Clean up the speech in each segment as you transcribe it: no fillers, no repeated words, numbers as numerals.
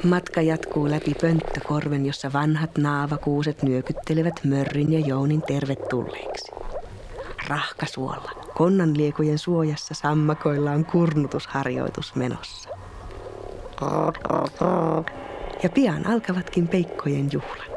Matka jatkuu läpi Pönttökorven, jossa vanhat naavakuuset nyökyttelevät Mörrin ja Jounin tervetulleiksi. Rahkasuolla, konnanliekujen suojassa sammakoilla on kurnutusharjoitus menossa. Ja pian alkavatkin peikkojen juhlat.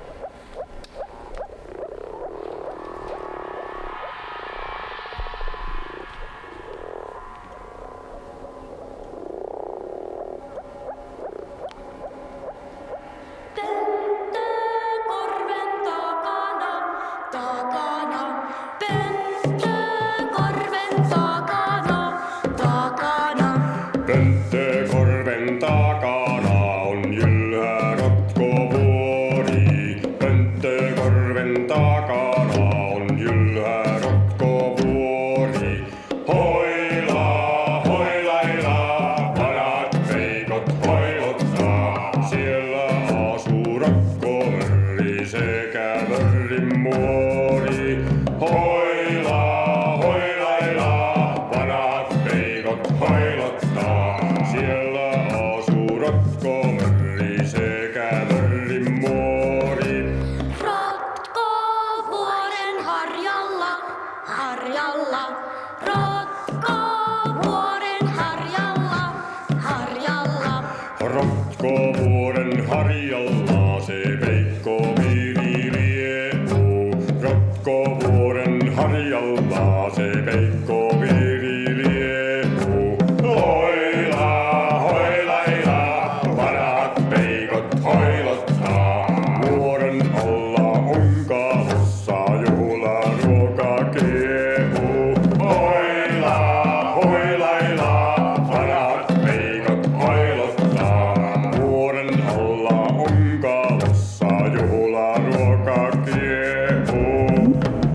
Pönttökorven takana on jylhä rotkovuori. Pönttökorven takana on jylhä rotkovuori. Hoila, hoilaila, vanhat peikot hoilottaa. Siellä asuu rotkomörri sekä mörrin muori. Hoila, hoilaila, vanhat peikot hoilottaa. Siellä asuu rotkomörri sekä mörrin muori. Rotkovuoren harjalla, harjalla. Rotkovuoren harjalla, harjalla. Rotkovuoren harjalla se peikkopiiri liehuu. Rotkovuoren harjalla se peikkopiiri liehuu. Hoila, hoilaila, vanhat peikot hoilottaa. Vuoren alla on kaavossa juhlaruoka kiehuu. Hoila, hoilaila, vanhat peikot hoilottaa. Vuoren alla on kaavossa juhlaruoka kiehuu.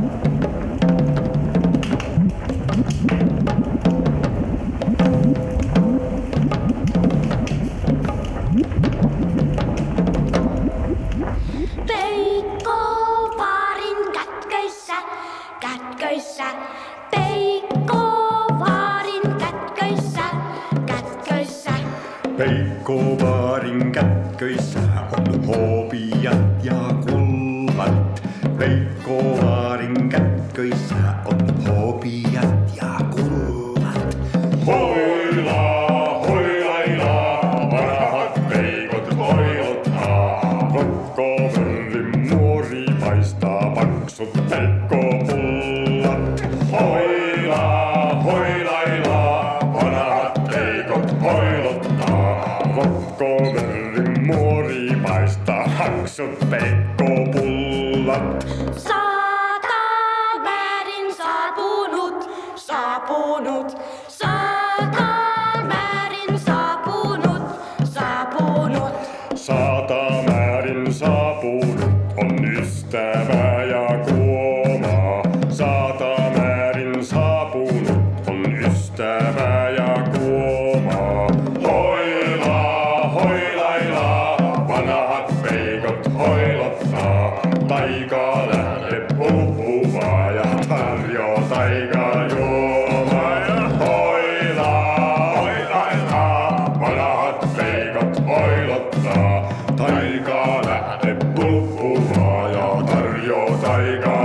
Peikkovaarin kätköissä, kätköissä. Peikkovaarin kätköissä, kätköissä. Peikkovaarin kätköissä on hopeat ja kullat. Peikkovaarin kätköissä on hopeat ja kullat. Hoila, hoilaila, vanhat peikot hoilottaa. Rotkomörrin muori paistaa paksut peikkopullat. Hoila, hoilaila, vanhat peikot hoilottaa. Rotkomörrin muori paistaa paksut peikkopullat. Satamäärin saapunut, saapunut. Satamäärin saapunut, saapunut. Satamäärin saapunut on ystävä ja kuoma. Satamäärin saapunut on ystävä ja kuoma. Hoila, hoilaila, vanhat peikot hoilottaa. Taika lähde puhuvaa ja tarjoaa taika juomaa. Hoila, hoilaila, vanhat peikot hoilottaa. Taika lähde puhuvaa ja tarjoaa taika